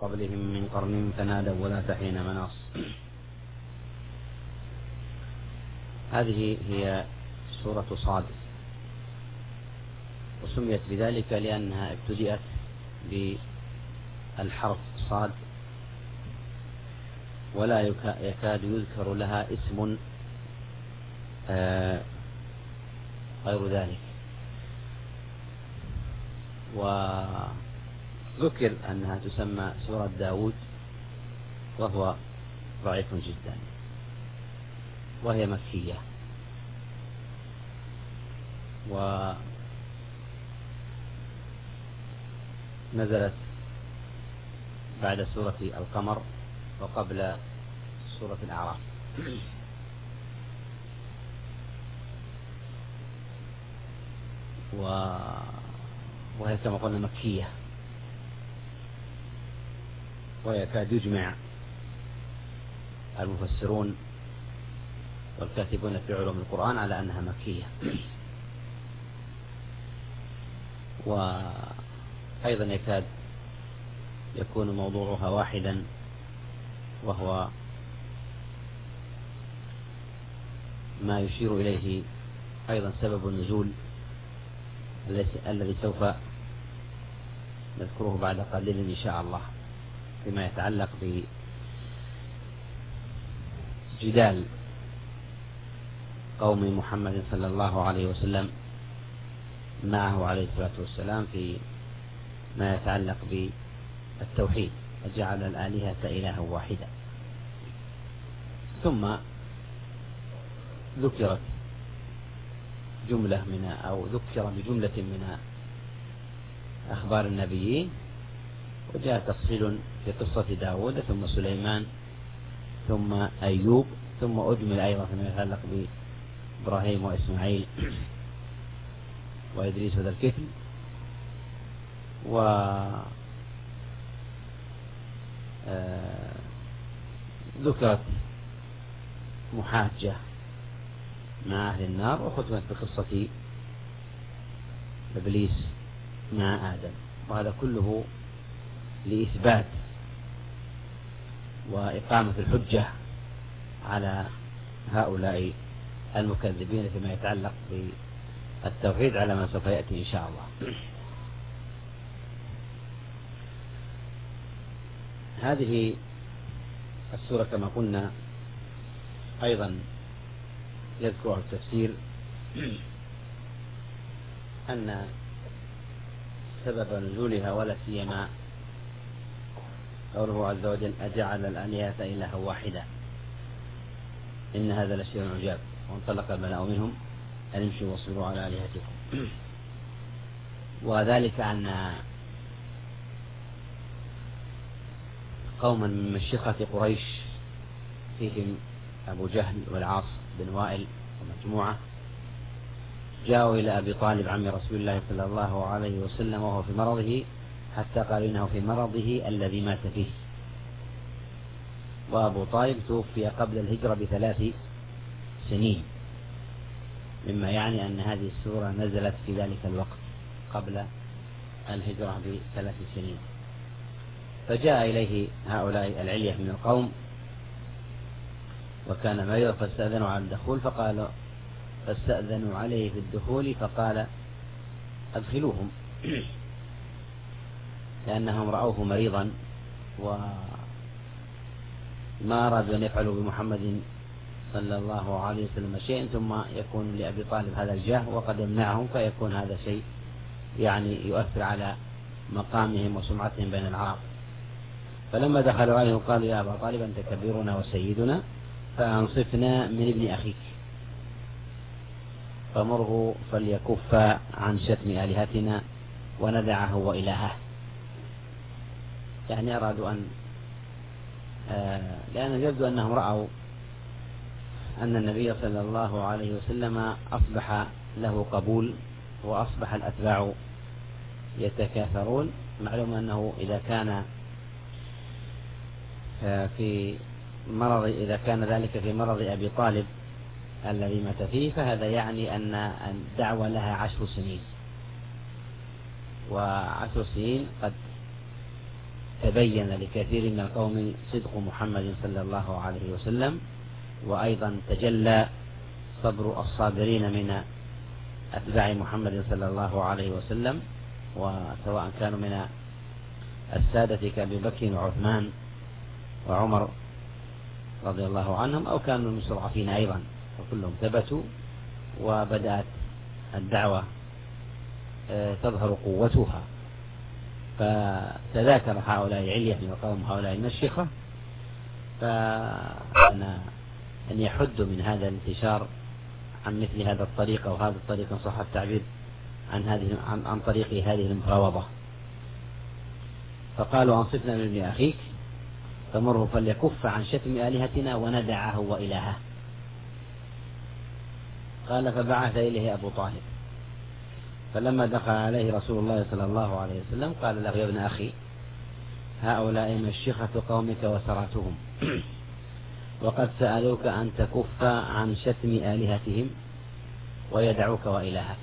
قبلهم من قرن فنادوا ولا حين مناص. هذه هي سورة صاد، وسميت بذلك لأنها ابتدأت بالحرف صاد، ولا يكاد يذكر لها اسم غير ذلك. وذكر أنها تسمى سورة داود، وهو ضعيف جدا، وهي مكية، ونزلت بعد سورة القمر وقبل سورة الأعراف. وهي كما قلنا مكية، ويكاد يجمع المفسرون والكاتبون في علوم القرآن على أنها مكية. وأيضا يكاد يكون موضوعها واحدا، وهو ما يشير إليه أيضا سبب النزول الذي سوف نذكره بعد قليل إن شاء الله، فيما يتعلق بجدال قوم محمد صلى الله عليه وسلم معه عليه الصلاة والسلام في ما يتعلق بالتوحيد، وجعل الآلهة إلها واحدا. ثم ذكرت جملة من أو ذكر بجملة من أخبار النبيين، وجاء تفصيل في قصة داود ثم سليمان ثم أيوب، ثم أجمل أيضا فيما يتعلق بإبراهيم وإسماعيل وإدريس ذا الكفل. ذكرت محاجة مع أهل النار، وختمت بقصة إبليس مع آدم، وهذا كله لإثبات وإقامة الحجة على هؤلاء المكذبين فيما يتعلق بالتوحيد على ما سوف يأتي إن شاء الله. هذه السورة كما قلنا أيضا يذكر التفسير أن سبب نزولها ولا سيما قوله عز وجل أجعل الآلهة إلها واحدا إن هذا لشيء عجاب وانطلق الملأ منهم أن امشوا واصبروا على آلهتكم. وذلك أن قوما من مشيخة قريش فيهم أبو جهل والعاص بن وائل ومجموعة جاءوا إلى أبي طالب عم رسول الله صلى الله عليه وسلم وهو في مرضه، حتى قالوا إنه في مرضه الذي مات فيه. وأبو طالب توفي قبل الهجرة ب3 سنين، مما يعني أن هذه السورة نزلت في ذلك الوقت قبل الهجرة ب3 سنين. فجاء إليه هؤلاء العلية من القوم، وكان مريضا فاستأذنوا على الدخول، فاستأذنوا عليه في الدخول فقال أدخلوهم، لأنهم رأوه مريضا وما أرادوا أن يفعلوا بمحمد صلى الله عليه وسلم شيئا ثم يكون لأبي طالب هذا الجاه وقد يمنعهم، فيكون هذا شيء يعني يؤثر على مقامهم وسمعتهم بين العرب. فلما دخلوا عليه قالوا يا أبا طالب أنت كبيرنا وسيدنا فأنصفنا من ابن أخيك فمره فليكف عن شتم آلهتنا وندعه وإلهه. يعني أرادوا أن لأن يبدو أنهم رأوا أن النبي صلى الله عليه وسلم أصبح له قبول وأصبح الأتباع يتكاثرون. معلوم أنه إذا كان إذا كان ذلك في مرض أبي طالب الذي مات فيه، فهذا يعني أن الدعوة لها 10 سنين، و10 سنين قد تبين لكثير من القوم صدق محمد صلى الله عليه وسلم، وأيضا تجلى صبر الصابرين من أتباع محمد صلى الله عليه وسلم، وسواء كانوا من السادة كأبي بكر وعثمان وعمر رضي الله عنهم أو كانوا المستضعفين أيضا، وكلهم ثبتوا وبدأت الدعوة تظهر قوتها. فتذاكر هؤلاء علية وقوم هؤلاء المشيخة، فأن يحدوا من هذا الانتشار عن مثل هذا الطريق، أو هذا الطريق إن صح التعبير عن طريق هذه المفاوضة. فقالوا أنصفنا من ابن أخيك فمره فليكف عن شتم آلهتنا وندعه وإلهه. قال فبعث إليه أبو طالب، فلما دخل عليه رسول الله صلى الله عليه وسلم قال له يا ابن أخي هؤلاء مشيخة قومك وسراتهم وقد سألوك أن تكف عن شتم آلهتهم ويدعوك وإلهك.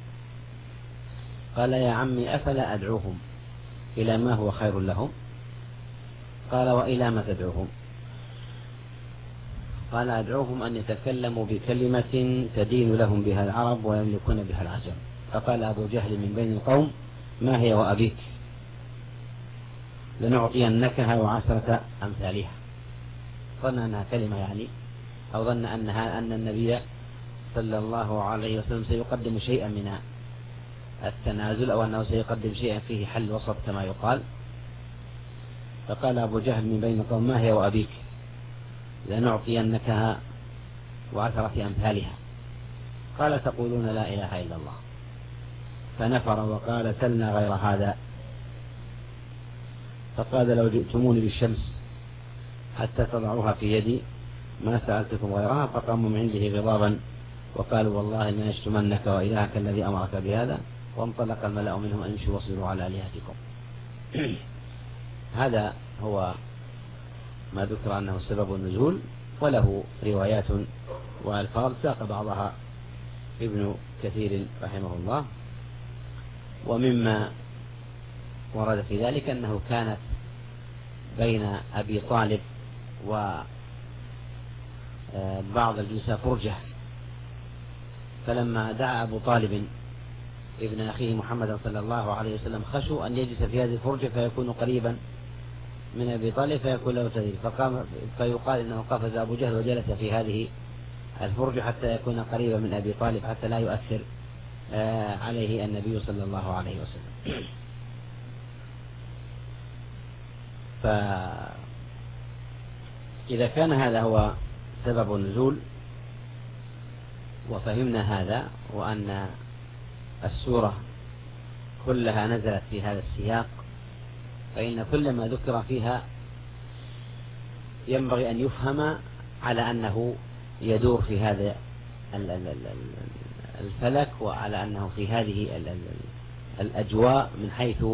قال يا عمي أفلا أدعوهم إلى ما هو خير لهم؟ قال وإلى ما تدعوهم؟ قال أدعوهم أن يتكلموا بكلمة تدين لهم بها العرب ويملكون بها العجم. فقال أبو جهل من بين القوم ما هي وأبيك؟ لنعطينكها وعشرة أمثالها. ظن أنها كلمة يعني، أو ظن أن النبي صلى الله عليه وسلم سيقدم شيئا من التنازل، أو أنه سيقدم شيئا فيه حل وسط كما يقال. فقال أبو جهل من بين القوم ما هي وأبيك؟ لنعطينكها وعشرة أمثالها. قال تقولون لا إله إلا الله. فنفر وقال سلنا غير هذا. فقال لو جئتموني بالشمس حتى تضعوها في يدي ما سألتكم غيرها. فقاموا من عنده غضابا وقالوا والله لنشتمنك وإلهك الذي أمرك بهذا. وانطلق الملأ منهم أن يمشوا واصبروا على آلهتكم. هذا هو ما ذكر أنه سبب النزول، وله روايات وألفاظ ساق بعضها ابن كثير رحمه الله. ومما ورد في ذلك أنه كانت بين أبي طالب وبعض الجنسة فرجة، فلما دعا أبو طالب ابن أخيه محمد صلى الله عليه وسلم خشوا أن يجلس في هذه الفرجة فيكون قريبا من أبي طالب فيكون له تذييل، فيقال إنه قفز أبو جهل وجلس في هذه الفرجة حتى يكون قريبا من أبي طالب حتى لا يؤثر عليه النبي صلى الله عليه وسلم. فإذا كان هذا هو سبب النزول وفهمنا هذا، وأن السورة كلها نزلت في هذا السياق، فإن كل ما ذكر فيها ينبغي أن يفهم على أنه يدور في هذا الفلك، وعلى أنه في هذه الأجواء من حيث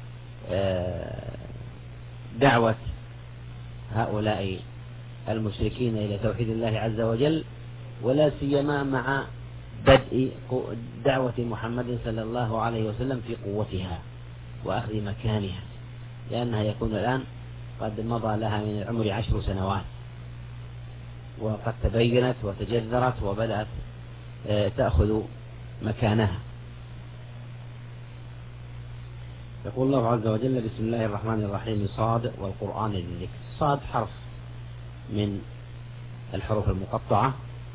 دعوة هؤلاء المشركين إلى توحيد الله عز وجل، ولا سيما مع بدء دعوة محمد صلى الله عليه وسلم في قوتها وأخذ مكانها، لأنها يكون الآن قد مضى لها من العمر 10 سنوات، وقد تبينت وتجذرت وبدأت تأخذ مكانها. يقول الله عز وجل بسم الله الرحمن الرحيم صاد والقرآن ذي الذكر. صاد حرف من الحروف المقطعة،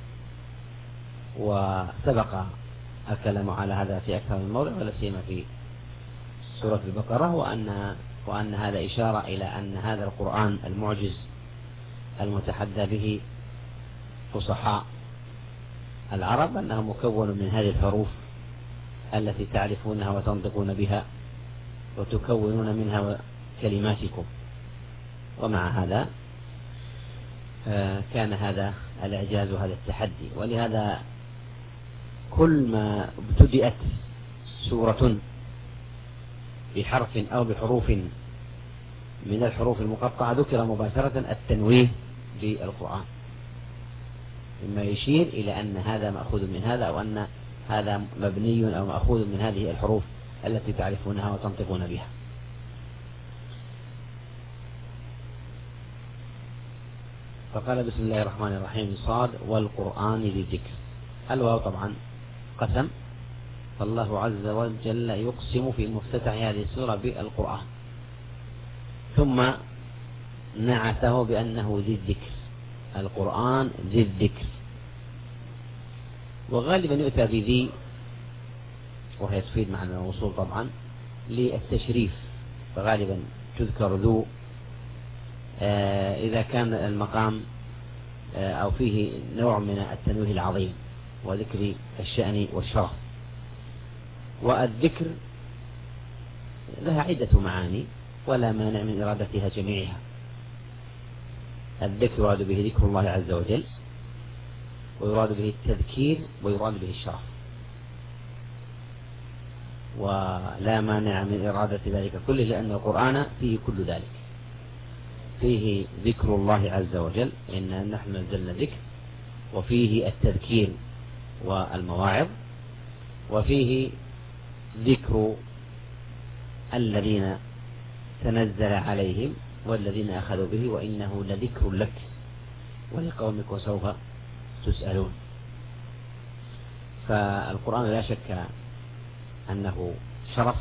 وسبق الكلام على هذا في أكثر من موضع ولا سيما في سورة البقرة، وأن هذا إشارة إلى أن هذا القرآن المعجز المتحدى به فصحاء العرب أنه مكون من هذه الحروف التي تعرفونها وتنطقون بها وتكونون منها كلماتكم. ومع هذا كان هذا الإعجاز وهذا التحدي، ولهذا كل ما ابتدأت سورة بحرف أو بحروف من الحروف المقطعة ذكر مباشرة التنويه بالقرآن، مما يشير إلى أن هذا مأخوذ من هذا، أو أن هذا مبني أو مأخوذ من هذه الحروف التي تعرفونها وتنطقون بها. فقال بسم الله الرحمن الرحيم صاد والقرآن ذي الذكر. الواو طبعا قسم، فالله عز وجل يقسم في مفتتح هذه السورة بالقرآن، ثم نعته بأنه ذي الذكر، القرآن ذي الذكر. وغالبا يؤتى بذي وهي تفيد معنى الوصول طبعا للتشريف، فغالبا تذكر ذو إذا كان المقام أو فيه نوع من التنويه العظيم وذكر الشأن والشرف. والذكر لها عدة معاني ولا مانع من إرادتها جميعها. الذكر يراد به ذكر الله عز وجل، ويراد به التذكير، ويراد به الشرف، ولا مانع من إرادة ذلك كله، لأن القرآن فيه كل ذلك، فيه ذكر الله عز وجل إنا نحن نزلنا الذكر، وفيه التذكير والمواعظ، وفيه ذكر الذين تنزل عليهم والذين أخذوا به وإنه لذكر لك ولقومك وسوف تسألون. فالقرآن لا شك أنه شرف،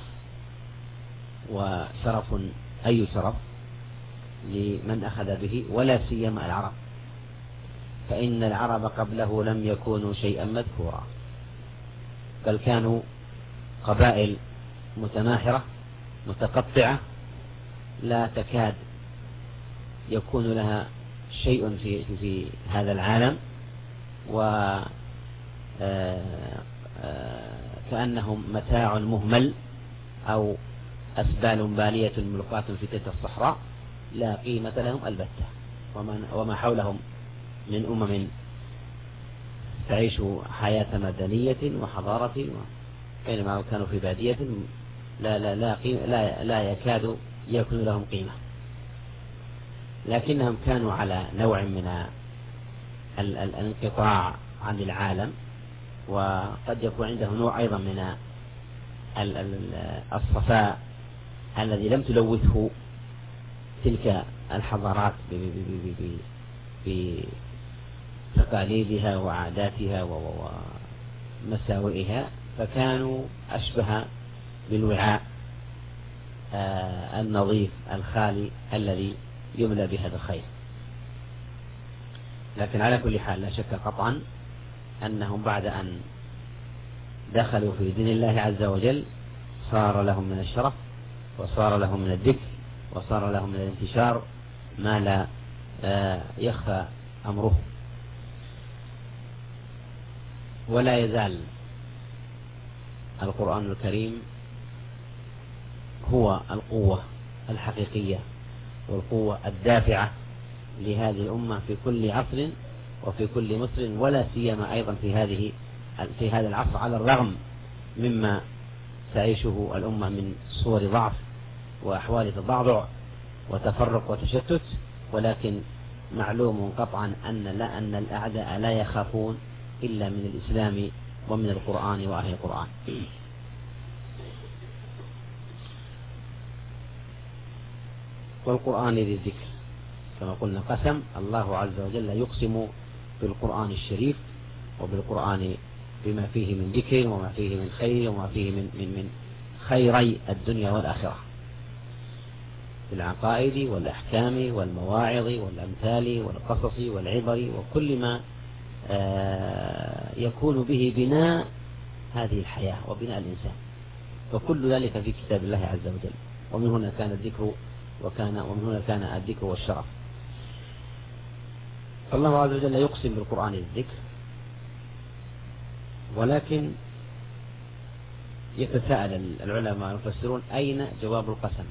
وشرف أي شرف لمن أخذ به، ولا سيما العرب، فإن العرب قبله لم يكونوا شيئا مذكورا، بل كانوا قبائل متناحرة متقطعة لا تكاد يكون لها شيء في هذا العالم، وكأنهم متاع مهمل أو أسبال بالية ملقاة في تلك الصحراء لا قيمة لهم البتة، وما حولهم من أمم تعيش حياة مدنية وحضارة، بينما كانوا في بادية لا يكاد يكون لهم قيمة، لكنهم كانوا على نوع من الانقطاع عن العالم، وقد يكون عندهم نوع أيضا من الصفاء الذي لم تلوثه تلك الحضارات بتقاليدها وعاداتها ومساوئها، فكانوا أشبه بالوعاء النظيف الخالي الذي يملى بهذا الخير. لكن على كل حال لا شك قطعا أنهم بعد أن دخلوا في دين الله عز وجل صار لهم من الشرف، وصار لهم من الذكر، وصار لهم من الانتشار ما لا يخفى أمره. ولا يزال القرآن الكريم هو القوة الحقيقية والقوة الدافعة لهذه الأمة في كل عصر وفي كل مصر، ولا سيما أيضا في هذا العصر، على الرغم مما تعيشه الأمة من صور ضعف وأحوال تضعضع وتفرق وتشتت، ولكن معلوم قطعا أن الأعداء لا يخافون إلا من الإسلام ومن القرآن وأهل القرآن. والقرآن ذي الذكر كما قلنا قسم، الله عز وجل يقسم بالقرآن الشريف وبالقرآن بما فيه من ذكر وما فيه من خير وما فيه من خيري الدنيا والآخرة، بالعقائد والأحكام والمواعظ والأمثال والقصص والعبر وكل ما يكون به بناء هذه الحياة وبناء الإنسان، وكل ذلك في كتاب الله عز وجل. ومن هنا كان الذكر ومن هنا كان الذكر والشرف. فالله عز وجل يقسم بالقرآن الذكر، ولكن يتساءل العلماء المفسرون أين جواب القسم؟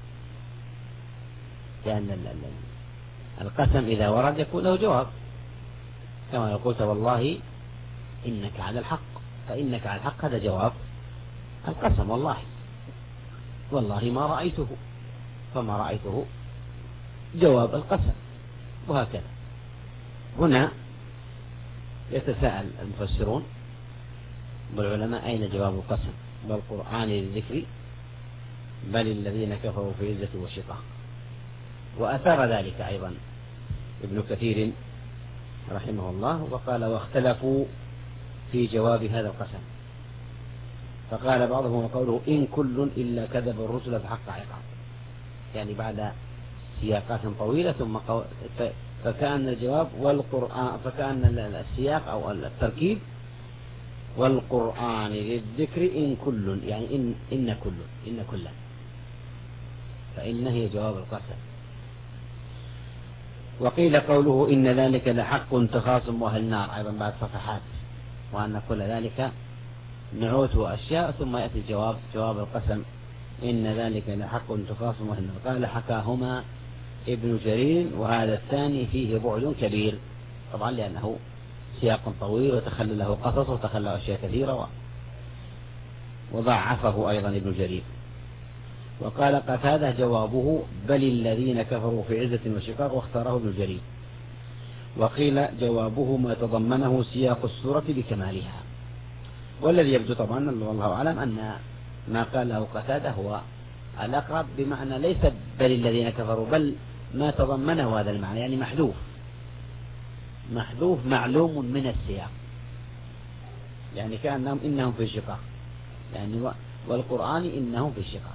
لأن القسم إذا ورد يكون له جواب، كما يقول والله إنك على الحق، فإنك على الحق هذا جواب القسم، والله ما رأيته، فما رأيته جواب القسم، وهكذا. هنا يتساءل المفسرون والعلماء أين جواب القسم؟ بالقرآن للذكر بل الذين كفروا في عزة وشقاق. وأثار ذلك أيضا ابن كثير رحمه الله. وقال واختلفوا في جواب هذا القسم، فقال بعضهم وقوله إن كل إلا كذب الرسل فحق عقاب، يعني بعد سياقات طويلة ثم فكأن الجواب والقرآن، فكأن السياق أو التركيب والقرآن للذكر إن كل، يعني إن كلا، فإن هي جواب القسم. وقيل قوله إن ذلك لحق تخاصم أهل النار أيضا بعد صفحات، وأن كل ذلك نعوت وأشياء، ثم يأتي جواب القسم إن ذلك لحق تخاصم أهل النار. قال حكاهما ابن جرير، وهذا الثاني فيه بعد كبير طبعا لأنه سياق طويل وتخلى له قصص وتخلى له أشياء كثيرة، وضعفه أيضا ابن جرير. وقال قتادة جوابه بل الذين كفروا في عزة وشقاق، واختاره ابن جرير. وقيل جوابه ما تضمنه سياق السورة بكمالها. والذي يبدو طبعا والله أعلم أن ما قاله قتادة هو الأقرب، بمعنى ليس بل الذين كفروا، بل ما تضمنه هذا المعنى، يعني محذوف معلوم من السياق، يعني كأنهم إنهم في شقاق، يعني والقرآن إنهم في شقاق،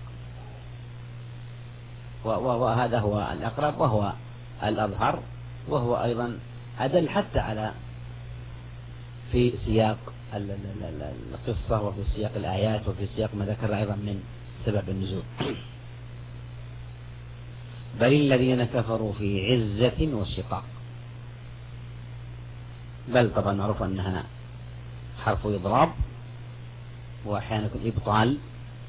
وهذا هو الأقرب وهو الأظهر، وهو أيضا أدل حتى على في سياق القصة وفي سياق الآيات وفي سياق ما ذكر أيضا من سبب النزول. بل الذين كفروا في عزة وشقاق. بل طبعا معروف أنها حرف إضراب، وأحيانا يكون إبطال،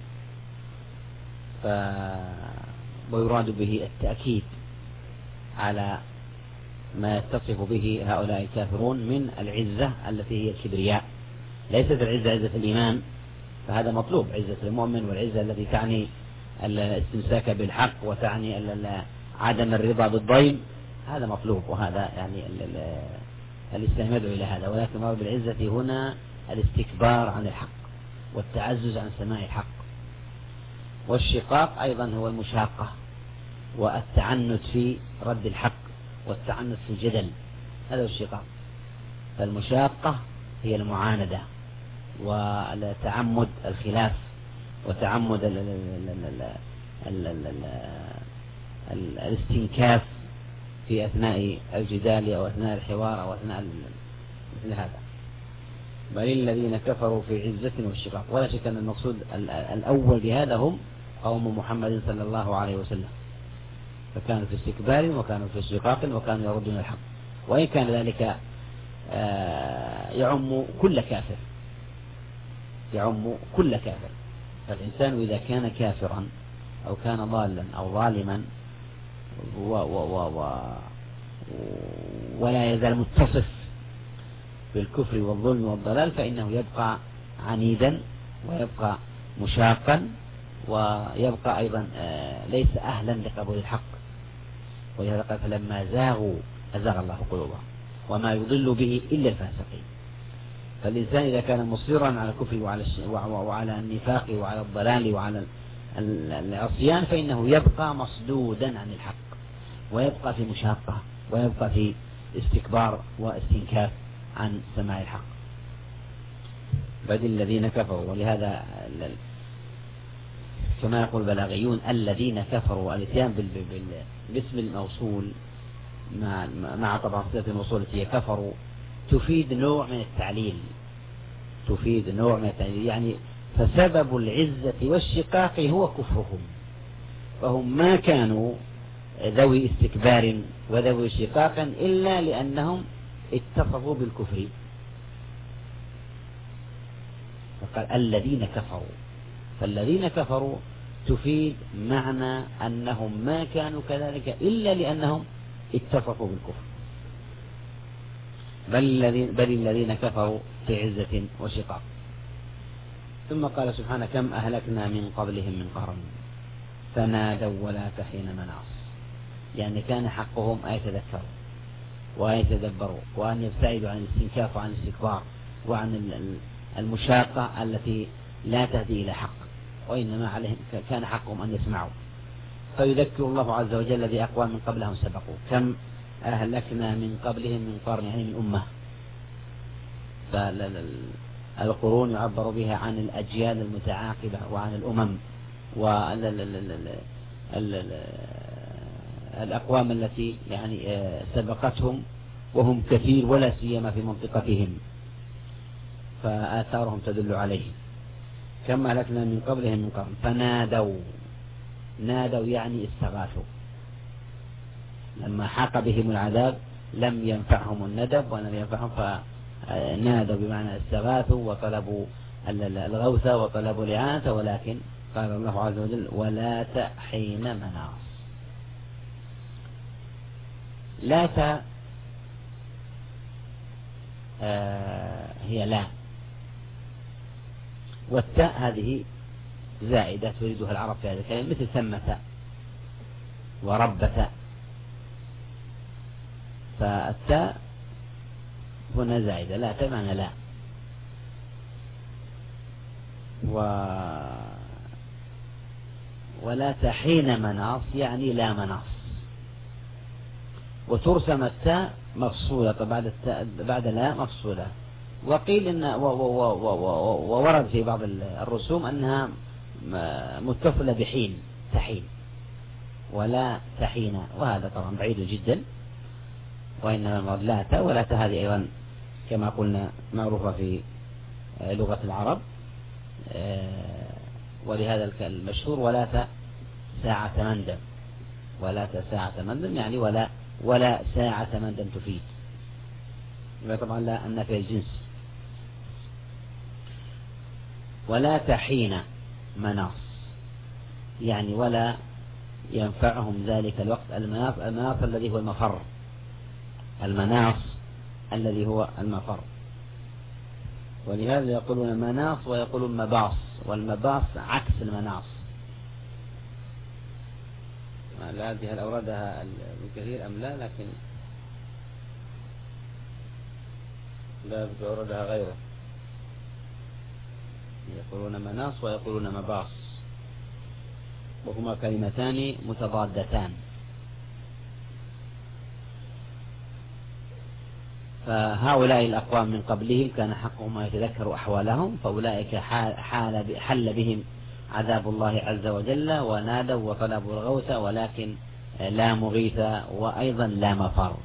ويراد به التأكيد على ما يتصف به هؤلاء الكافرون من العزة التي هي الكبرياء. ليست العزة عزة الإيمان، فهذا مطلوب، عزة المؤمن، والعزة التي تعني الاستمساك بالحق وتعني عدم الرضا بالضيم، هذا مطلوب، وهذا يعني الإسلام يدعو إلى هذا. ولكن المراد بالعزة هنا الاستكبار عن الحق والتعزز عن سماع الحق. والشقاق أيضا هو المشاقة والتعنت في رد الحق والتعنت في الجدل، هذا هو الشقاق. فالمشاقة هي المعاندة وتعمد الخلاف وتعمد الاستنكاف في أثناء الجدال أو أثناء الحوار أو أثناء مثل هذا. بل الذين كفروا في عزة والشقاق. ولا شك أن المقصود الأول بهذا هم قوم محمد صلى الله عليه وسلم، فكانوا في استكبار وكانوا في شقاق وكانوا يردون الحق، وإن كان ذلك يعم كل كافر، يعم كل كافر. فالإنسان إذا كان كافرا أو كان ضالا أو ظالما ولا يزال متصف بالكفر والظلم والضلال، فإنه يبقى عنيدا ويبقى مشاقا ويبقى أيضا ليس أهلا لقبول الحق. ولهذا قال فلما زاغوا أزاغ الله قلوبهم وما يضل به إلا الفاسقين. فالإنسان إذا كان مصيرا على الكفر وعلى النفاق وعلى الضلال وعلى العصيان، فإنه يبقى مصدودا عن الحق، ويبقى في مشاقة، ويبقى في استكبار واستنكاف عن سماع الحق. بل الذين كفروا. ولهذا كما يقول البلاغيون الذين كفروا، الاتيان باسم الموصول مع طبعا صفة الموصول التي كفروا تفيد نوع من التعليل، تفيد نوع من التعليل، يعني فسبب العزة والشقاق هو كفرهم، فهم ما كانوا ذوي استكبار وذوي شقاق إلا لأنهم اتصفوا بالكفر. فقال الذين كفروا، فالذين كفروا تفيد معنى أنهم ما كانوا كذلك إلا لأنهم اتصفوا بالكفر. بل الذين كفروا في عزة وشقاق. ثم قال سبحانه كم أهلكنا من قبلهم من قرن فنادوا ولا حين مناص، يعني كان حقهم أن يتذكروا وأن يتدبروا وأن يبتعدوا عن الاستنكاف وعن الاستكبار وعن المشاقة التي لا تهدي إلى حق، وإنما عليهم كان حقهم أن يسمعوا. فيذكر الله عز وجل بأقوام من قبلهم سبقوا. كم أهلكنا من قبلهم من قرن، يعني من أمة. فالقرون يعبر بها عن الأجيال المتعاقبة وعن الأمم والأقوام التي يعني سبقتهم وهم كثير، ولا سيما في منطقتهم، فآثارهم تدل عليه. كما أهلكنا من قبلهم من قرن نادوا يعني استغاثوا، لما حاق بهم العذاب لم ينفعهم الندب ولم ينفعهم، فنادوا بمعنى استغاثوا وطلبوا الغوث وطلبوا الإعانة. ولكن قال الله عز وجل ولا حين مناص. لا هي لا، والتاء هذه زائدة تريدها العرب في هذا الكلام، مثل ثمة وربة، فالتاء هنا زائدة، لا تمعنى لا. ولا حين مناص يعني لا مناص. وترسم التاء مفصولة بعد لا مفصولة. وقيل إن وورد في بعض الرسوم أنها متصلة بحين، تحين ولا تحين، وهذا طبعا بعيد جدا. وإنما المراد لا تاء، ولا تاء هذه أيضا كما قلنا معروفة في لغة العرب، ولهذا المشهور ولا ساعة مندم، ولا ساعة مندم يعني ولا ساعة مندم تفيد. طبعا لا النفي الجنس. ولا حين مناص يعني ولا ينفعهم ذلك الوقت. المناص الذي هو المفر، المناص الذي هو المفر. ولهذا يقولون مناص ويقولون مباص، والمباص عكس المناص. لا أدري هل أوردها ابن كثير أم لا، لكن لا أوردها غيره. يقولون مناص ويقولون مباص، وهما كلمتان متضادتان. فهؤلاء الأقوام من قبلهم كان حقهم أن يتذكروا أحوالهم، فأولئك حل بهم عذاب الله عز وجل ونادوا وطلبوا الغوث، ولكن لا مغيث وأيضا لا مفر.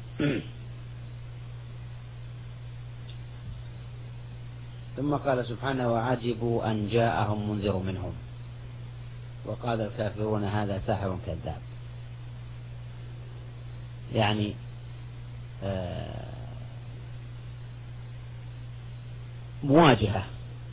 ثم قال سبحانه وعجبوا أن جاءهم منذر منهم وقال الكافرون هذا ساحر كذاب. يعني مواجهة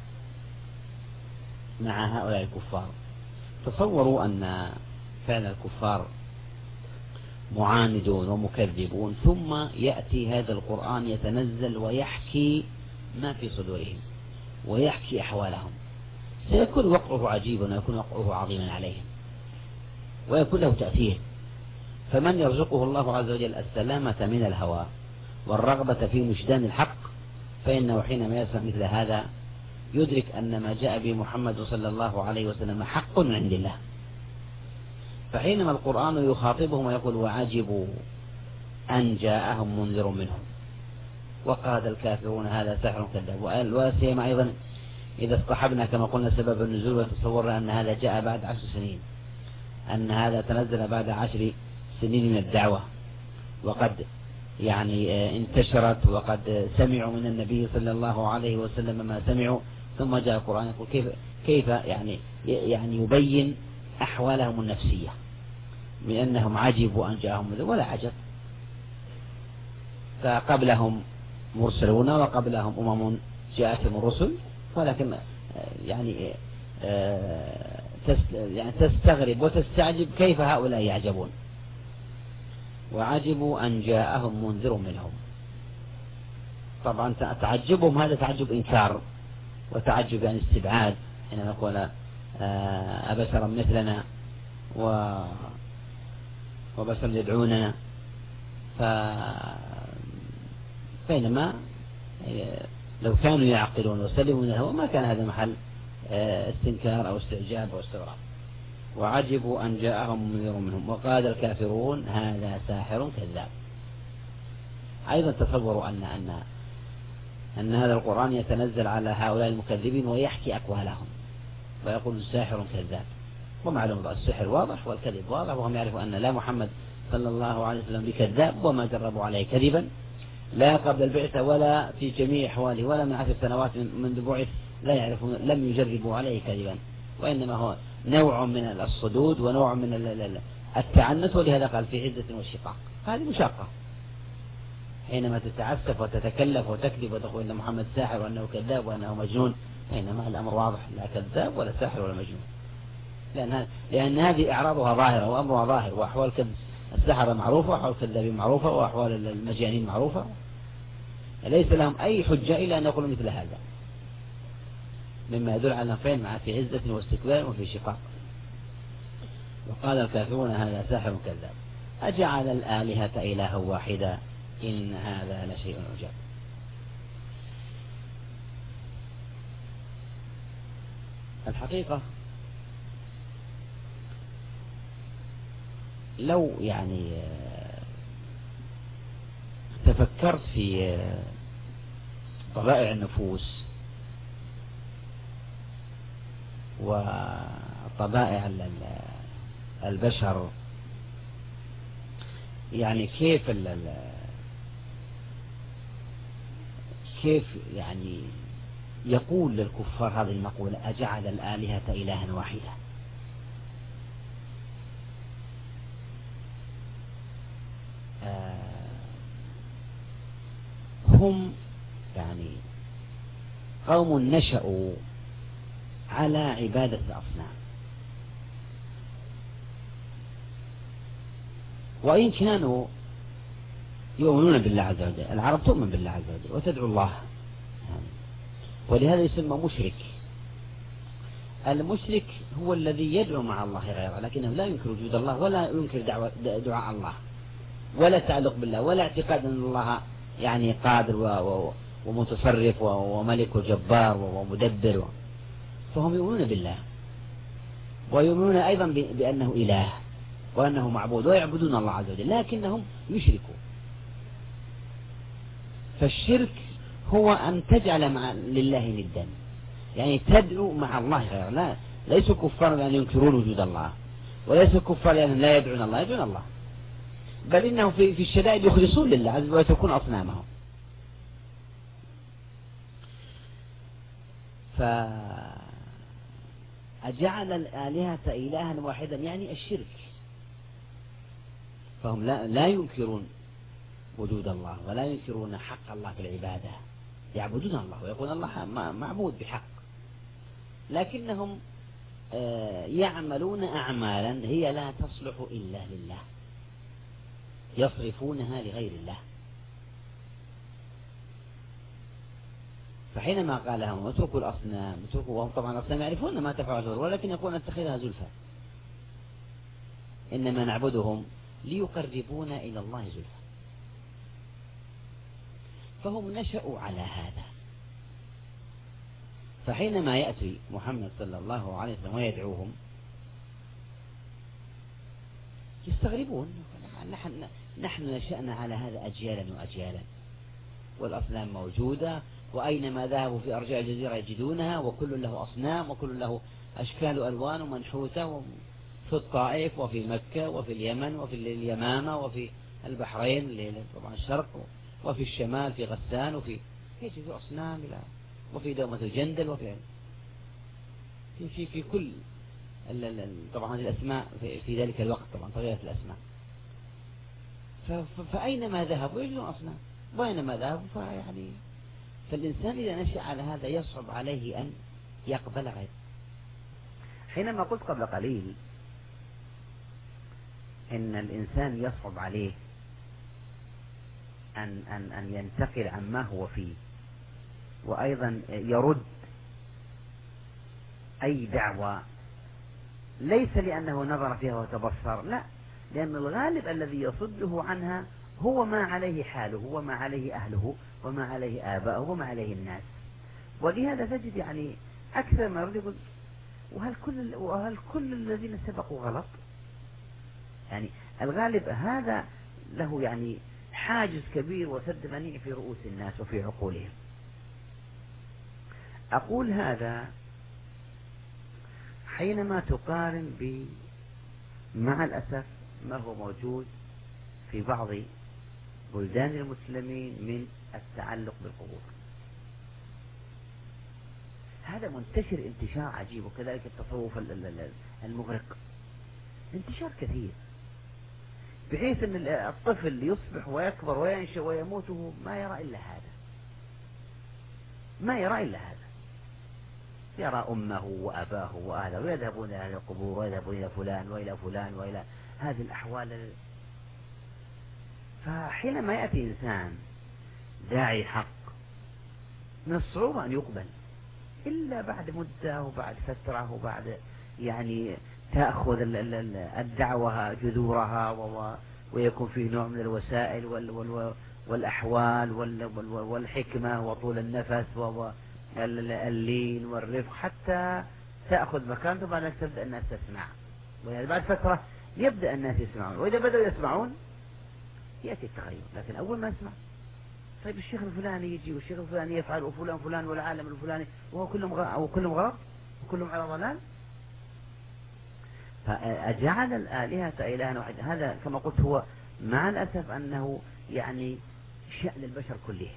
مع هؤلاء الكفار. تصوروا أن فعل الكفار معاندون ومكذبون، ثم يأتي هذا القرآن يتنزل ويحكي ما في صدورهم ويحكي أحوالهم. سيكون وقعه عجيبا ويكون وقعه عظيما عليهم ويكون له تأثير. فمن يرزقه الله عز وجل السلامة من الهوى والرغبة في وجدان الحق، فإنه حينما يسمع مثل هذا يدرك أن ما جاء به محمد صلى الله عليه وسلم حق من عند الله. فحينما القرآن يخاطبهم ويقول وعجبوا أن جاءهم منذر منهم وقال الكافرون هذا سحر كذاب، وسيما أيضا إذا اصطحبنا كما قلنا سبب النزول وتصورنا أن هذا جاء بعد 10 سنين، أن هذا تنزل بعد 10 سنين من الدعوة، وقد يعني انتشرت وقد سمعوا من النبي صلى الله عليه وسلم ما سمعوا، ثم جاء القرآن يقول كيف يعني يبين أحوالهم النفسية من أنهم عجبوا أن جاءهم منذر، ولا عجب. فقبلهم مرسلون وقبلهم أمم جاءتهم الرسل، ولكن يعني تستغرب وتستعجب كيف هؤلاء يعجبون. وعجبوا أن جاءهم منذر منهم. طبعا تعجبهم هذا تعجب إنكار وتعجب عن استبعاد، حينما نقول أبشرا مثلنا وبشر يدعوننا، بينما لو كانوا يعقلون وسلموا من الهوى ما كان هذا محل استنكار أو استعجاب أو استغراب. وعجبوا أن جاءهم منذر منهم وقال الكافرون هذا ساحر كذاب. أيضا تصوروا أن هذا القرآن يتنزل على هؤلاء المكذبين ويحكي أقوالهم ويقول ساحر كذاب، ومعلوم السحر واضح والكذب واضح، وهم يعرفوا أن لا محمد صلى الله عليه وسلم بكذاب، وما جربوا عليه كذبا لا قبل البعثة ولا في جميع أحواله ولا من 10 سنوات منذ بعث، لا يعرفون لم يجربوا عليه كذبا، وإنما هو نوع من الصدود ونوع من التعنت، ولهذا قال في عزة وشقاق. هذه مشاقة حينما تتعسف وتتكلف وتكذب وتقول أن محمد ساحر وأنه كذاب وأنه مجنون، بينما الأمر واضح، لا كذاب ولا ساحر ولا مجنون، لأن هذه أعراضها ظاهرة وأمرها ظاهر، وأحوال السحرة معروفة وأحوال الكذابين معروفة وأحوال المجانين معروفة، ليس لهم أي حجة إلا أن يقولوا مثل هذا، مما يدل على فين مع في عزة واستكبار وفي شقاق. وقال الكافرون هذا ساحر كذاب أجعل الآلهة إلها واحدا إن هذا لشيء عجاب. الحقيقة لو يعني تفكرت في طبائع النفوس وطبائع البشر، يعني كيف يعني يقول للكفار هذه المقولة أجعل الآلهة إلها واحدة. هم يعني قوم نشأوا على عبادة الأصنام، وإن كانوا يؤمنون بالله عز وجل، العرب تؤمن بالله عز وجل وتدعو الله يعني، ولهذا يسمى مشرك. المشرك هو الذي يدعو مع الله غيره، لكنه لا ينكر وجود الله ولا ينكر دعاء الله ولا تعلق بالله ولا اعتقاد أن الله يعني قادر ومتصرف وملك وجبار ومدبر، فهم يؤمنون بالله ويؤمنون أيضا بأنه إله وأنه معبود ويعبدون الله عز وجل، لكنهم يشركون. فالشرك هو أن تجعل لله ندا، يعني تدعو مع الله غيره. لا، ليسوا كفار لأن ينكرون وجود الله، وليسوا كفار لأن لا يدعون الله، يدعون الله، بل إنهم في الشدائد يخلصون لله عز وجل ويتركون أصنامهم. فأجعل الآلهة إلها واحدا يعني الشرك، فهم لا ينكرون وجود الله ولا ينكرون حق الله في العبادة، يعبدون الله ويقولون الله معبود بحق، لكنهم يعملون أعمالا هي لا تصلح إلا لله، يصرفونها لغير الله. فحينما قال لهم اتركوا الأصنام وهم طبعا الأصنام يعرفون ما تفعل زور، ولكن يقول نتخذها زلفى، إنما نعبدهم ليقربونا إلى الله زلفى. فهم نشأوا على هذا. فحينما يأتي محمد صلى الله عليه وسلم ويدعوهم يستغربون، نحن نشأنا على هذا أجيالا وأجيالا، والأصنام موجودة، وأينما ذهبوا في أرجاء الجزيرة يجدونها، وكل له أصنام وكل له أشكال وألوان ومنحوتة، في الطائف وفي مكة وفي اليمن وفي اليمامة وفي البحرين طبعا الشرق، وفي الشمال في غسان، وفي أصنام، وفي دومة الجندل، وفي في كل طبعا الأسماء في ذلك الوقت طبعا تغيرت الأسماء. فأينما ذهبوا يجدون أصنام، وأينما ذهبوا فالإنسان إذا نشأ على هذا يصعب عليه أن يقبل غيره. حينما قلت قبل قليل إن الإنسان يصعب عليه أن ينتقل عما هو فيه، وأيضا يرد أي دعوة، ليس لأنه نظر فيها وتبصر، لا، لأن الغالب الذي يصده عنها هو ما عليه حاله وما عليه أهله وما عليه آباؤه وما عليه الناس. ولهذا تجد يعني أكثر ما يرد يقول وهل كل الذين سبقوا غلط؟ يعني الغالب هذا له يعني حاجز كبير وسد منيع في رؤوس الناس وفي عقولهم. أقول هذا حينما تقارن مع الأسف ما هو موجود في بعض بلدان المسلمين من التعلق بالقبور. هذا منتشر انتشار عجيب، وكذلك التصوف المغرق انتشار كثير، بحيث أن الطفل يصبح ويكبر وينشأ ويموت ما يرى إلا هذا، ما يرى إلا هذا، يرى أمه وأباه وأهله ويذهبون إلى هذه القبور ويذهبون إلى فلان وإلى فلان وإلى هذه الأحوال. فحينما يأتي إنسان داعي حق من الصعوبة أن يقبل إلا بعد مدة وبعد فترة وبعد يعني تأخذ الدعوة جذورها ويكون فيه نوع من الوسائل والأحوال والحكمة وطول النفس واللين والرفق حتى تأخذ مكان، ثم تبدأ الناس تسمع، وبعد فترة يبدأ الناس يسمعون، وإذا بدأوا يسمعون يأتي التغير. لكن أول ما يسمع طيب الشيخ الفلاني يجي والشيخ الفلاني يفعل وفلان فلان والعالم الفلاني وهو كلهم غلط وكلهم على ضلال، فأجعل الآلهة إلها واحدا. هذا كما قلت هو مع الأسف أنه يعني شأن البشر كلهم،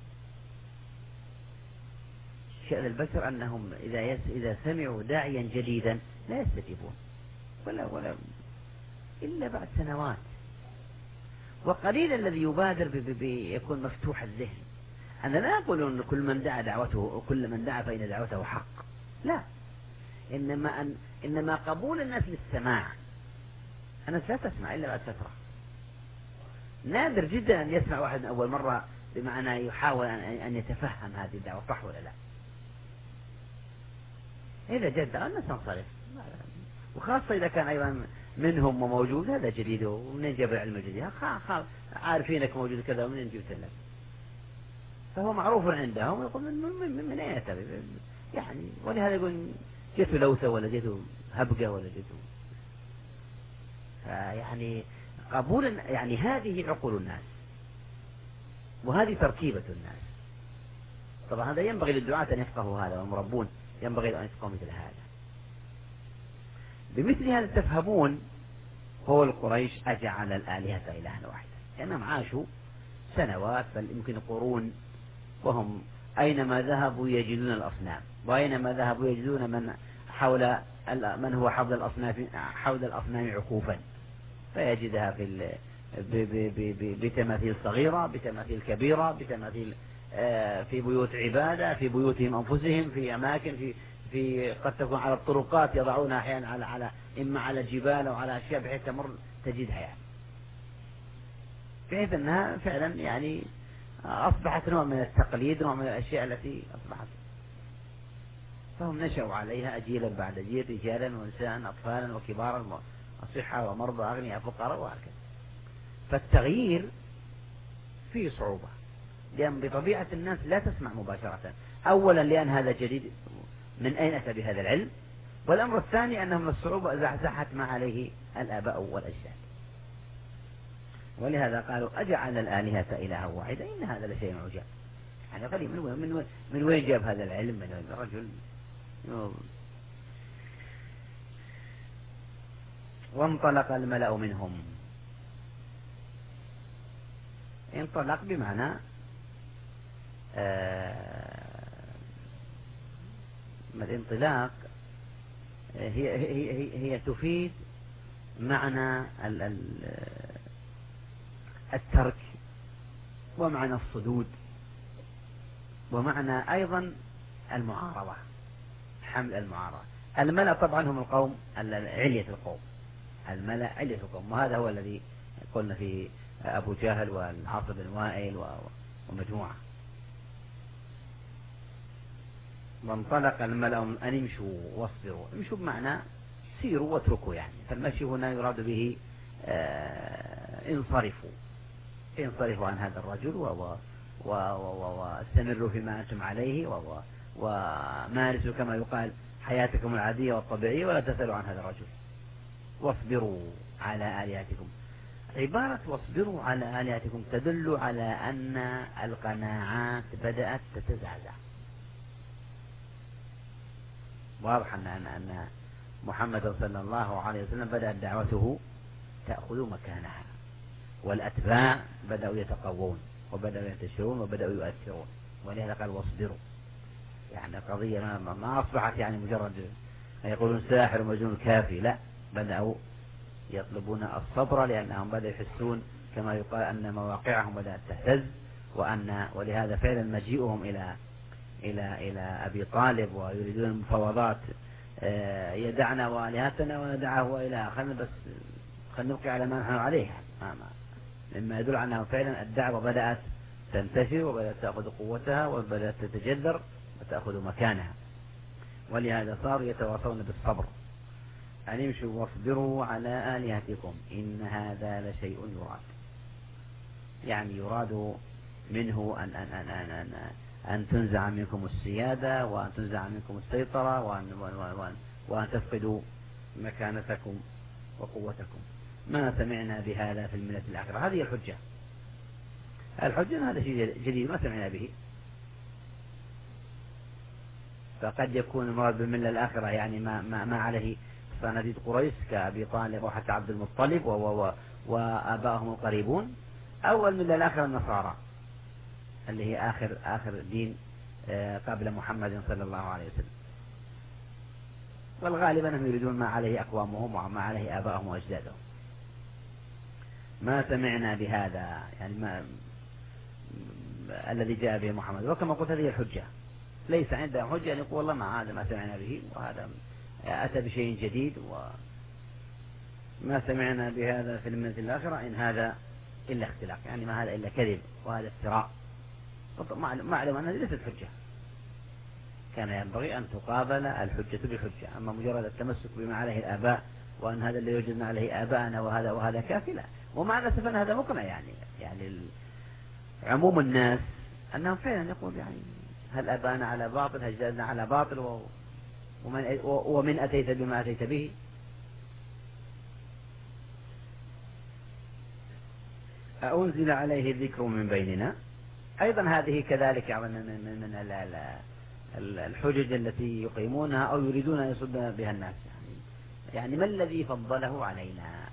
شأن البشر أنهم إذا سمعوا داعيا جديدا لا يستجيبون ولا إلا بعد سنوات، وقليل الذي يبادر بيكون مفتوح الذهن. أنا لا أقول أن كل من دعا دعوته وكل من دعا فإن دعوته حق، لا، إنما قبول الناس للسماع. الناس لا تسمع إلا بعد فترة، نادر جدا أن يسمع واحد من أول مرة، بمعنى يحاول أن يتفهم هذه الدعوة صح ولا لا. إذا جد الناس تنصرف، وخاصة إذا كان أيضا منهم وموجود هذا جديد ومن جاب العلم الجديد عارفينك موجود كذا ومن جبت لك، فهو معروف عندهم، يقول من أين أتى يعني. ولهذا يقول جيته لوثة ولا جيته هبقة ولا جيته، يعني قبول يعني هذه عقول الناس وهذه تركيبة الناس. طبعا هذا ينبغي للدعاة أن يفقهوا هذا، والمربون ينبغي أن يفقهوا مثل هذا. بمثل هذا تفهمون قول قريش أجعل الآلهة إلها واحدا، لأنهم عاشوا سنوات بل يمكن قرون وهم أينما ذهبوا يجدون الأصنام، وأينما ذهبوا يجدون من هو حول الأصنام عكوفا، فيجدها بتماثيل صغيرة، بتماثيل كبيرة، بتماثيل في بيوت عبادة، في بيوتهم أنفسهم، في أماكن في قد تكون على الطرقات، يضعونها أحيانا على إما على جبال أو على أشياء بحيث تمر تجدها يعني، بحيث أنها فعلا يعني أصبحت نوع من التقليد، نوع من الأشياء التي أصبحت. فهم نشأوا عليها أجيلا بعد جيل، رجالا ونساء، أطفالا وكبارا، أصحاء ومرضى، أغنياء فقراء، وهكذا. فالتغيير فيه صعوبة، لأن بطبيعة الناس لا تسمع مباشرة، أولا لأن هذا جديد، من أين أتى بهذا العلم؟ والأمر الثاني أنه من الصعوبة زحزحت ما عليه الآباء والأجداد. ولهذا قالوا أجعل الآلهة إلها واحدا، إن هذا لشيء عجاب. يعني غريب، من وين جاب هذا العلم؟ من الرجل. وانطلق الملأ منهم. انطلق بمعنى الانطلاق هي تفيد معنى الترك، ومعنى الصدود، ومعنى أيضا المعارضة، حمل المعارضة. الملأ طبعا هم القوم، علية القوم، الملأ علية القوم، وهذا هو الذي قلنا فيه أبو جهل والعاص بن وائل ومجموعة. وانطلق الملأ أن امشوا واصبروا. امشوا بمعنى سيروا واتركوا يعني، فالمشي هنا يراد به انصرفوا عن هذا الرجل واستمروا فيما أنتم عليه ومارسوا كما يقال حياتكم العادية والطبيعية، ولا تسألوا عن هذا الرجل، واصبروا على آلهتكم. عبارة واصبروا على آلهتكم تدل على أن القناعات بدأت تتزعزع. واضح أن محمد صلى الله عليه وسلم بدأت دعوته تأخذ مكانها، والأتباع بدأوا يتقوون وبدأوا ينتشرون وبدأوا يؤثرون، ولهذا قال واصبروا. يعني قضية ما أصبحت يعني مجرد يقولون ساحر ومجنون كافي، لا، بدأوا يطلبون الصبر، لأنهم بدأوا يحسون كما يقال أن مواقعهم بدأت تهتز، ولهذا فعلا مجيئهم إلى أبي طالب ويريدون المفاوضات، يدعنا وآلهتنا وندعه إلى خلنا بس خلنا نبقي على ما نحن عليه، مما يدل على أنه فعلا الدعوة بدأت تنتشر وبدأت تأخذ قوتها وبدأت تتجذر وتأخذ مكانها، ولهذا صاروا يتواصون بالصبر. أن امشوا واصبروا على آلهتكم إن هذا لشيء يراد. يعني يراد منه أن تنزع منكم السيادة، وأن تنزع منكم السيطرة، وأن تفقدوا مكانتكم وقوتكم. ما سمعنا بهذا في الملة الآخرة. هذه الحجة هذا شيء جديد ما سمعنا به. فقد يكون المراد بالملة الآخرة يعني ما عليه صناديد قريش كأبي طالب وحتى عبد المطلب وآبائهم القريبون، أو الملة الآخرة النصارى اللي هي آخر دين قبل محمد صلى الله عليه وسلم. والغالب أنهم يريدون ما عليه أقوامهم وما عليه آبائهم وأجدادهم. ما سمعنا بهذا يعني الذي جاء به محمد. وكما قلت هذه الحجة، ليس عندهم حجة أن يقول والله ما هذا ما سمعنا به، وهذا أتى بشيء جديد وما سمعنا بهذا في الملة الآخرة إن هذا إلا اختلاق، يعني ما هذا إلا كذب وهذا افتراء. معلوم أن هذه ليست حجة، كان ينبغي أن تقابل الحجة بالحجة. أما مجرد التمسك بما عليه الآباء وأن هذا اللي يوجدنا عليه آباءنا وهذا كافي، لا. ومع الأسف أن هذا مقنع، يعني عموم الناس أنهم فعلا يقول يعني هل آباءنا على باطل، هل أجدادنا على باطل، ومن أتيت بما أتيت به. أنزل عليه الذكر من بيننا. أيضا هذه كذلك من الحجج التي يقيمونها أو يريدون أن يصد بها الناس. يعني ما الذي فضله علينا؟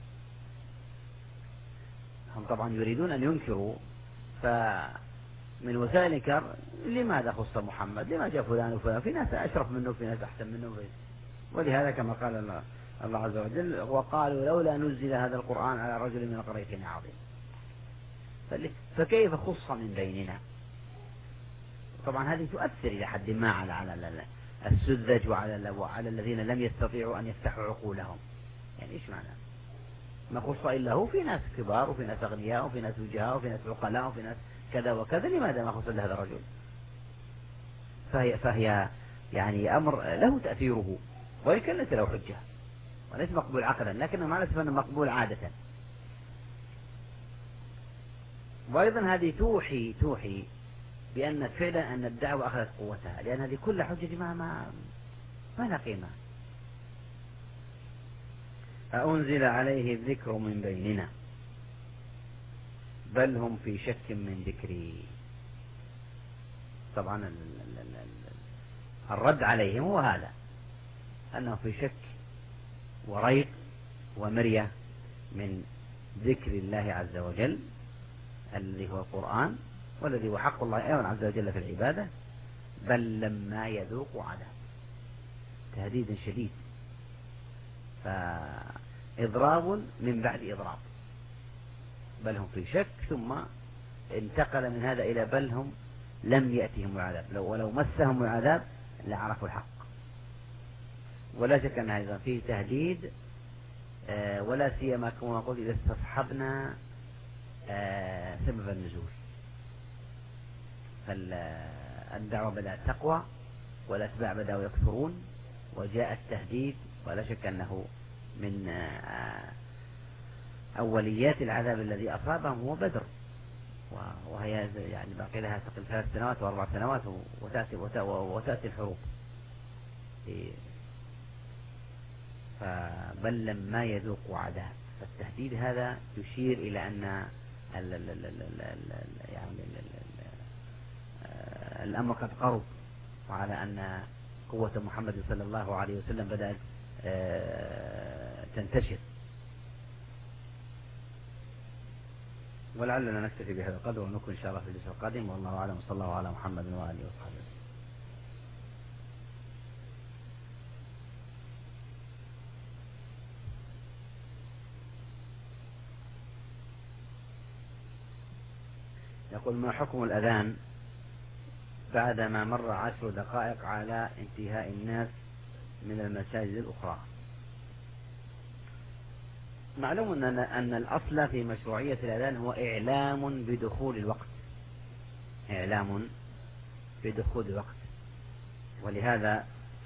هم طبعا يريدون أن ينكروا، فمن وسائل الإنكار لماذا خص محمد؟ لما جاء فلان وفلان؟ في ناس أشرف منه، في ناس أحسن منه. ولهذا كما قال الله عز وجل وقالوا لولا نزل هذا القرآن على رجل من القريتين عظيم. فكيف خص من بيننا؟ طبعا هذه تؤثر إلى حد ما على السذج وعلى الذين لم يستطيعوا أن يفتحوا عقولهم. يعني إيش معنى ما خص إلا هو؟ في ناس كبار وفي ناس أغنياء وفي ناس وجهاء وفي ناس عقلاء وفي ناس كذا وكذا، لماذا ما خص إلا هذا الرجل؟ فهي يعني أمر له تأثيره، وإن كان ليس له حجة وليس مقبول عقلا، لكنه مع الأسف أنه مقبول عادة. وأيضا هذه توحي بأن فعلا أن الدعوة أخذت قوتها، لأن هذه كل حجة ما لها قيمة. أنزل عليه الذكر من بيننا بل هم في شك من ذكري. طبعا الرد عليهم هو هذا، أنه في شك وريب ومرية من ذكر الله عز وجل الذي هو القرآن، والذي هو حق الله أيضا عز وجل في العبادة. بل لما يذوقوا عذاب، تهديد شديد، فإضراب من بعد إضراب. بل هم في شك، ثم انتقل من هذا إلى بل هم لم يأتهم العذاب، ولو مسهم العذاب لعرفوا الحق. ولا شك أن أيضا فيه تهديد، ولا سيما كما قلت إذا استصحبنا سبب النزول. فالدعوة بدأت تقوى والأتباع بدأوا يكثرون وجاء التهديد، ولا شك أنه من أوليات العذاب الذي أصابهم هو بدر، وهي يعني باقي لها تقل 3 سنوات و4 سنوات وتأتي الحروب. فبل لما يذوقوا عذاب فالتهديد هذا يشير إلى أن ال ال ال ال ال ال يعني ال ال ال الأمر قد قرب، وعلى أن قوة محمد صلى الله عليه وسلم بدأت تنتشر. ولعلنا نكتفي بهذا القدر ونكون إن شاء الله في الجزء القادم، والله أعلم، صلى الله على محمد وآله وصحبه. يقول: ما حكم الأذان بعدما مر 10 دقائق على انتهاء الناس من المساجد الأخرى؟ معلوم أن الأصل في مشروعية الأذان هو إعلام بدخول الوقت، إعلام بدخول الوقت، ولهذا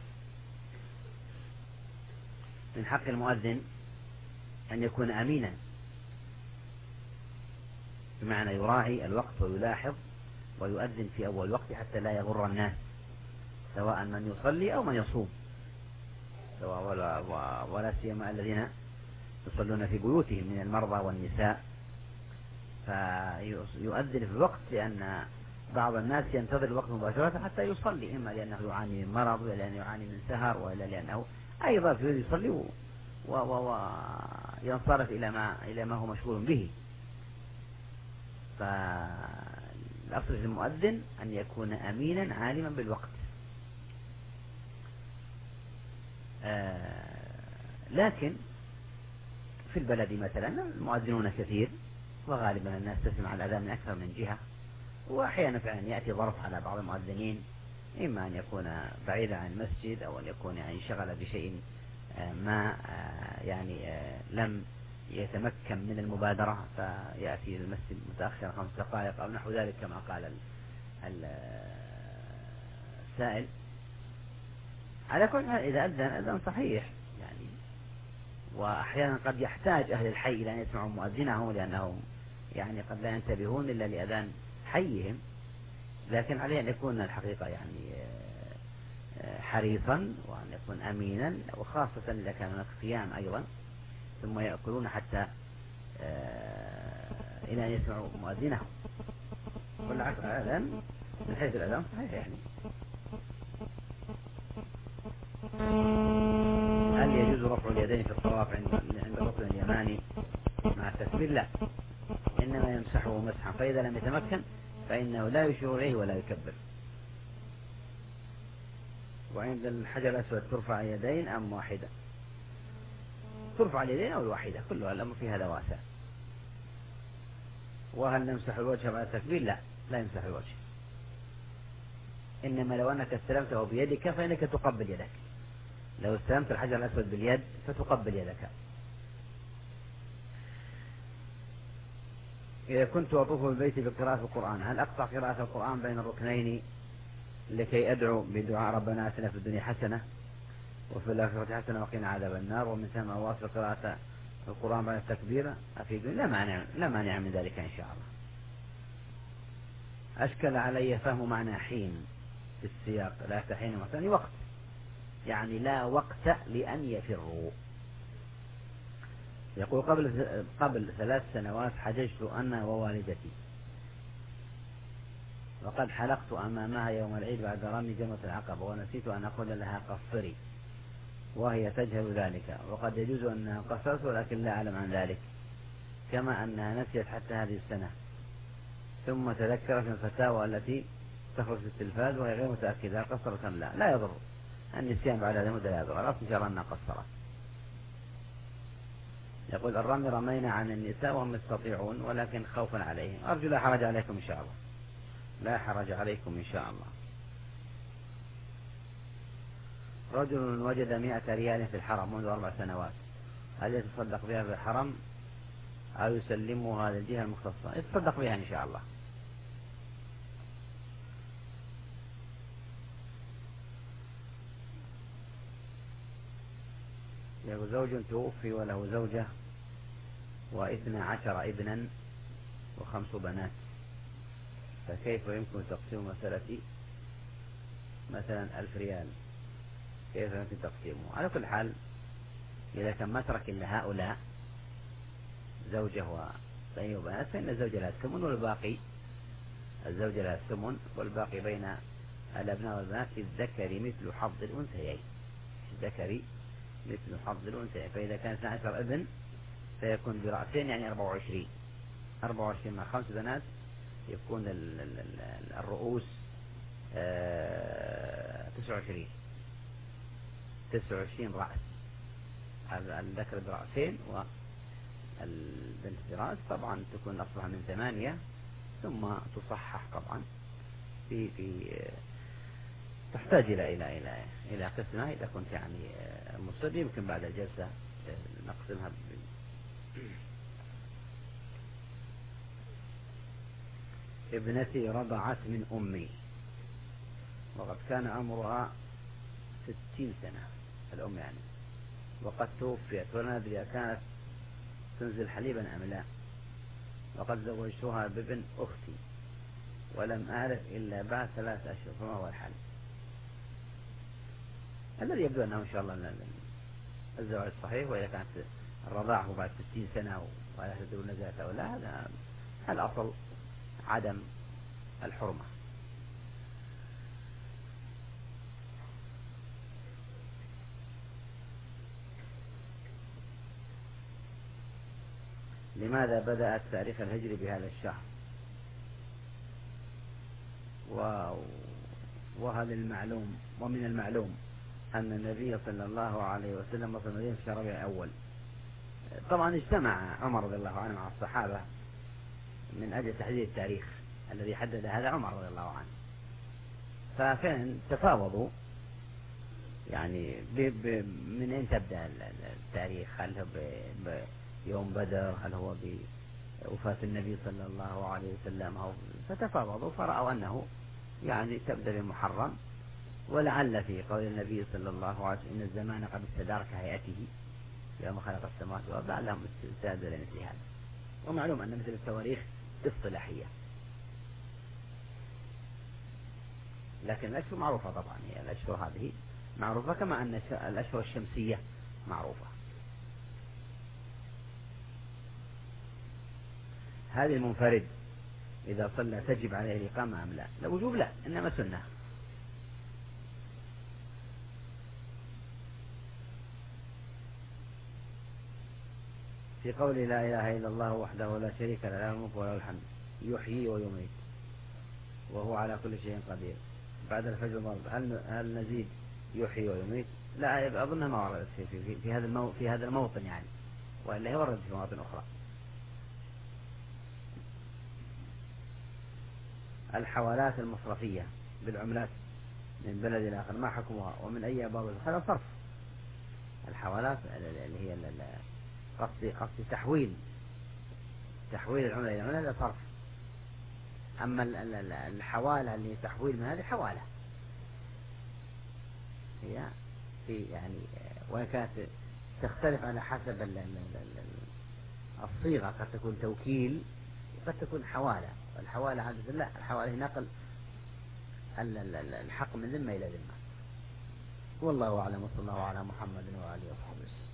من حق المؤذن أن يكون أمينا، بمعنى يراعي الوقت ويلاحظ ويؤذن في أول الوقت حتى لا يغر الناس، سواء من يصلي أو من يصوم، ولا سيما الذين يصلون في بيوتهم من المرضى والنساء، فيؤذن في الوقت، لأن بعض الناس ينتظر الوقت مباشرة حتى يصلي، إما لأنه يعاني من مرض، ولا لأنه يعاني من سهر، ولا لأنه أيضا يريد يصلي وينصرف إلى ما هو مشغول به. فالأصل في المؤذن أن يكون أمينا عالما بالوقت. لكن في البلد مثلا المؤذنون كثير، وغالبا الناس تسمع الأذان من أكثر من جهة، وأحيانا فعلا يأتي ظرف على بعض المؤذنين، إما أن يكون بعيدا عن المسجد، أو أن يكون يعني انشغل بشيء ما يعني لم يتمكن من المبادرة، فيأتي المسجد متأخر 5 دقائق أو نحو ذلك كما قال السائل. على كل حال إذا أذن صحيح يعني، وأحيانا قد يحتاج أهل الحي إلى أن يسمعوا مؤذنهم، لأنهم يعني قد لا ينتبهون إلا لأذان حيهم، لكن عليه أن يكون الحقيقة يعني حريصا، وأن يكون أمينا، وخاصة إذا كان هناك قيام أيضا، ثم يأكلون حتى إلى أن يسمعوا مؤذنهم. والعكس الأذان من حيث الأذان صحيح يعني. هل يجوز رفع اليدين في الطواف عند الركن اليماني مع التكبير؟ لا، إنما يمسحه مسحا، فإذا لم يتمكن فإنه لا يشير إليه ولا يكبر. وعند الحجر الأسود ترفع اليدين أم واحدة؟ ترفع اليدين أو الواحدة، كلها الأمر في هذا واسع. وهل نمسح الوجه بعد التكبير؟ لا، لا يمسح الوجه، إنما لو أنك استلمته بيدك فإنك تقبل يدك، لو استلمت الحجر الأسود باليد فتقبل يدك. إذا كنت أطوف بالبيت بقراءة القرآن، هل أقطع قراءة القرآن بين الركنين لكي أدعو بدعاء ربنا آتنا في الدنيا حسنة وفي الآخرة حسنة وقنا عذاب النار، ومن ثم أواصل قراءة القرآن بعد التكبير أفيد؟ لا مانع من ذلك إن شاء الله. أشكل علي فهم معنى حين في السياق، لا تحين مثلا وقت، يعني لا وقت لأن يفروا. يقول: قبل 3 سنوات حججت أنا ووالدتي، وقد حلقت أمامها يوم العيد بعد رمي جمرة العقبة، ونسيت أن أقول لها قصري، وهي تجهل ذلك، وقد يجوز أنها قصرت ولكن لا أعلم عن ذلك، كما أنها نسيت حتى هذه السنة، ثم تذكرت من الفتاوى التي تخرج في التلفاز وهي غير متأكدة قصرت أم لا. لا يضر النسيان بعد هذا المدة، لا يضر، الأصل إن شاء الله أنها قصرت. يقول: الرمي رمينا عن النساء وهم يستطيعون ولكن خوفا عليهم، أرجو لا حرج عليكم إن شاء الله، لا حرج عليكم إن شاء الله. رجل وجد 100 ريال في الحرم منذ 4 سنوات، هل يتصدق بها في الحرم أو يسلمها للجهة المختصة؟ يتصدق بها إن شاء الله. له زوج توفي وله زوجة و12 ابنا و5 بنات، فكيف يمكن تقسيم مسألة مثلا 1000 ريال؟ كيف يمكن تقسيمه؟ على كل حال إذا كان مترك لهؤلاء زوجة وبنين وبنات فإن الزوجة لها الثمن والباقي الزوجة لها الثمن والباقي بين الأبناء والبنات للذكر مثل حظ الأنثيين. الذكر مثل حظ الأنثيين. فإذا كان 12 ابن فيكون برأسين يعني 24 مع 5 بنات يكون الرؤوس 29 رأس. الذكر برأسين والبنت براس. طبعا تكون أصلها من 8 ثم تصحح طبعا في تحتاج إلى قسمة. إذا كنت يعني مصر يمكن بعد الجلسة نقسمها. ابنتي رضعت من أمي وقد كان عمرها 60 سنة الأم يعني، وقد توفيت ولا ندري كانت تنزل حليبا أم لا، وقد زوجتها بابن أختي ولم أعرف إلا بعد 3 أشهر، فما هو الحل؟ الذي يبدو أنه إن شاء الله الزواج صحيح، وإذا كانت الرضاعة بعد 60 سنة ولا تدري نزلت أو لا، هذا الأصل عدم الحرمة. لماذا بدأت تاريخ الهجري بهذا الشهر؟ وهل المعلوم ومن المعلوم أن النبي صلى الله عليه وسلم وصل المدينة في ربيع الأول. طبعا اجتمع عمر رضي الله عنه مع الصحابة من أجل تحديد التاريخ الذي حدد هذا عمر رضي الله عنه، ففعلا تفاوضوا يعني من أين تبدأ التاريخ، هل هو بيوم بدر، هل هو بوفاة النبي صلى الله عليه وسلم، فتفاوضوا فرأوا أنه يعني تبدأ بالمحرم، ولعل في قول النبي صلى الله عليه وسلم إن الزمان قد استدار كهيئته يوم خلق السماوات والأرض، لعلهم استعدوا لمثل هذا. ومعلوم أن مثل التواريخ اصطلاحية، لكن الأشهر معروفة طبعا، هي الأشهر هذه معروفة كما أن الأشهر الشمسية معروفة. هذه المنفرد إذا صلى تجب عليه الإقامة أم لا؟ لا وجوب لا، إنما سنة. في قول لا إله إلا الله وحده لا شريك له له الملك وله الحمد يحيي ويميت وهو على كل شيء قدير، بعد الفجر ضرب، هل نزيد يحيي ويميت؟ لا أظنها ما وردت في هذا الموطن يعني، وإلا هي وردت في مواطن أخرى. الحوالات المصرفية بالعملات من بلد إلى آخر ما حكمها ومن أي أبواب؟ هذا صرف. الحوالات اللي هي قصدي تحويل العملة إلى عملة، هذا صرف. أما الحوالة اللي تحويل من هذه حوالة هي في يعني، وإن كانت تختلف على حسب الصيغة، قد تكون توكيل وقد تكون حوالة. والحوالة عادة لا، الحوالة هي نقل الحق من ذمة إلى ذمة. والله أعلم، وصلى الله على محمد وآله وصحبه.